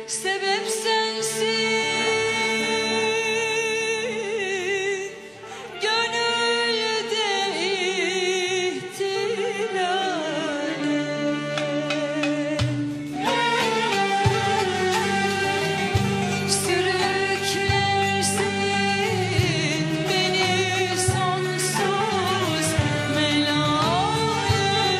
Sebep sensin, gönülde ihtilale. Sürüklersin beni sonsuz melale.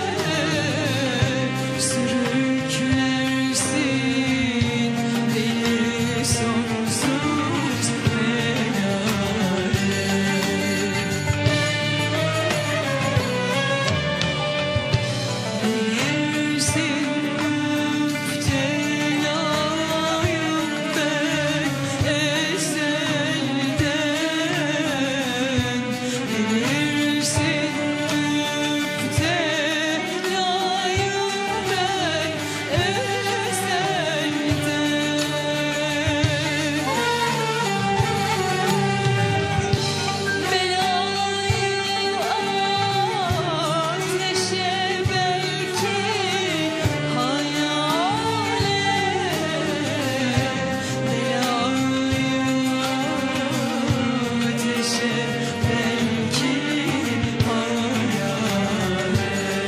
Sürüklersin beni sonsuz melale. Bilirsin müptelayım ben ezelden. Bilirsin müptelayım ben ezelden. Belayı ateşe belki hayale. Belayı ateşe belki hayale.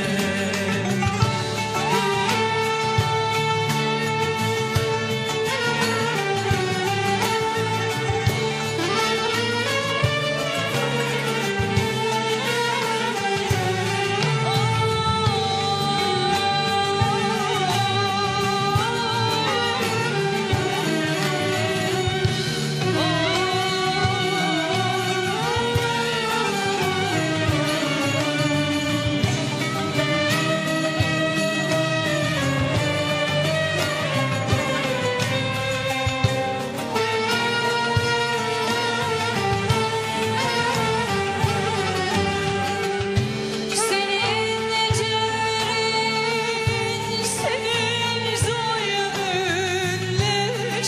Senin cevherin, senin zulmünle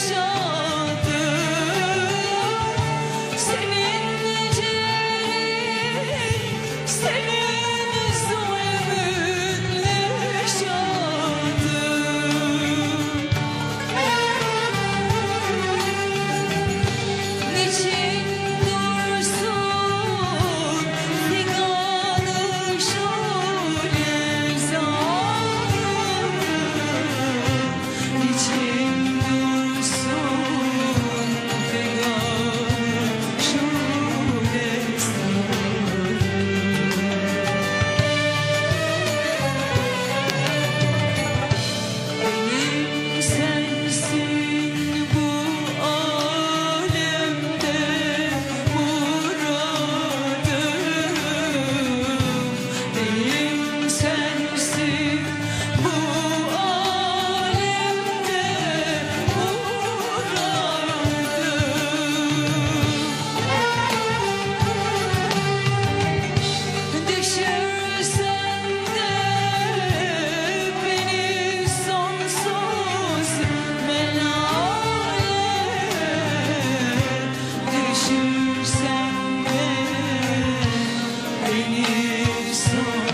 şadım. Senin cevherin, senin zulmünle şadım. Niçin dursun figanı şule zalim? Niçin dursun figanı şule zalim? Benim sensin bu alemde muradım. Benim sensin bu alemde muradım. Düşürsen de beni sonsuz melale. Düşürsen de beni sonsuz